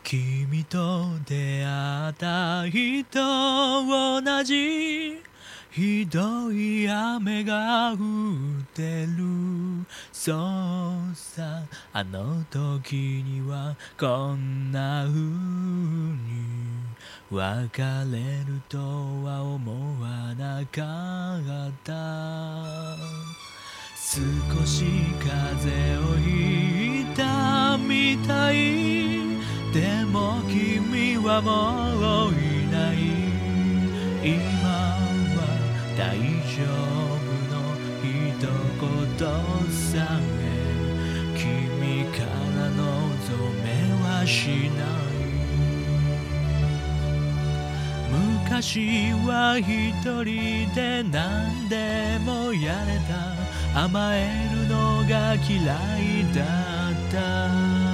君と出会った日と同じひどい雨が降ってる。そうさ、あの時にはこんな風に別れるとは思わなかった。少し風邪をひいたみたい。でも君はもういない。今は大丈夫の一言さえ君から望めはしない。昔は一人で何でもやれた。甘えるのが嫌いだった。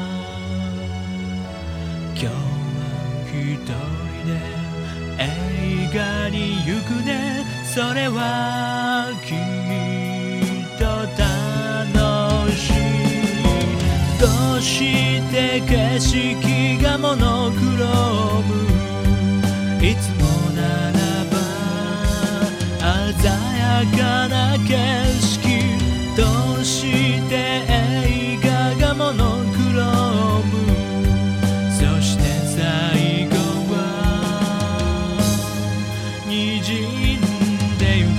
今日は一人で映画に行くね。それはきっと楽しい。どうして景色がモノクローム。いつもならば鮮やかな景色。どうして映画がモノクローム。そして最後は滲んでゆく。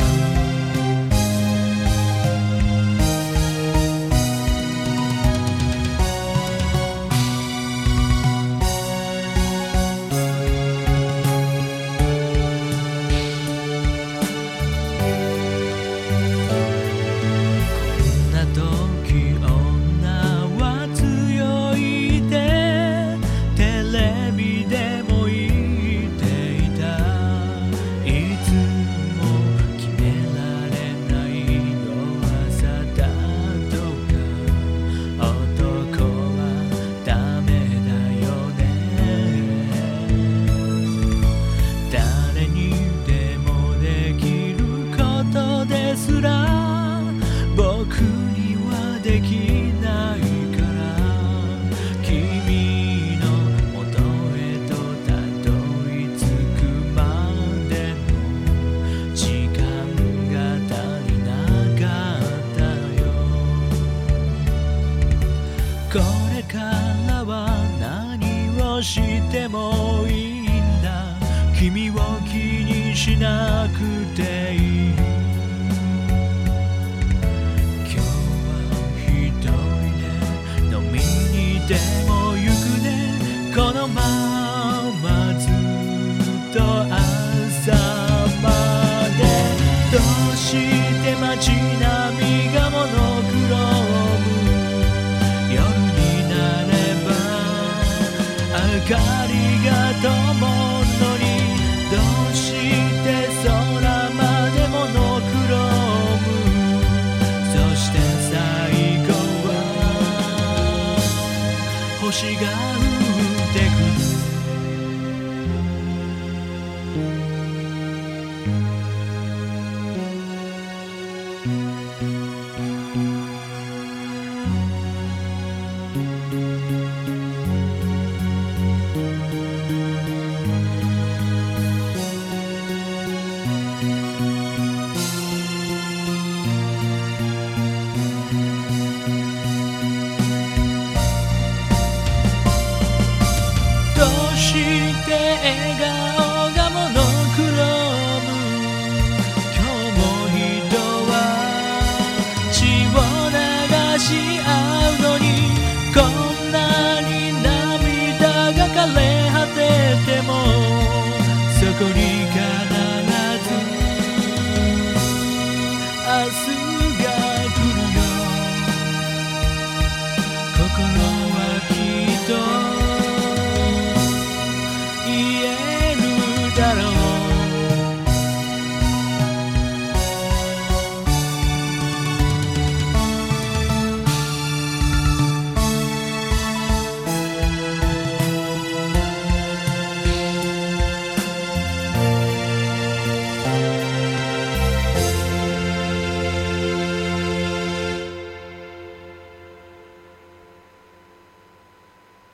僕にはできないから。君の元へとたどり着くまでの時間が足りなかったよ。これからは何をしてもいいんだ。君を気にしなくていい。でも行くね。このままずっと朝まで。どうして街並みがモノクローム。夜になれば明かりが灯るのに。どうして空までモノクローム。そして最後星が降ってくる。笑顔がモノクローム。今日も人は血を流し合うのに。こんなに涙が枯れ果ててもそこに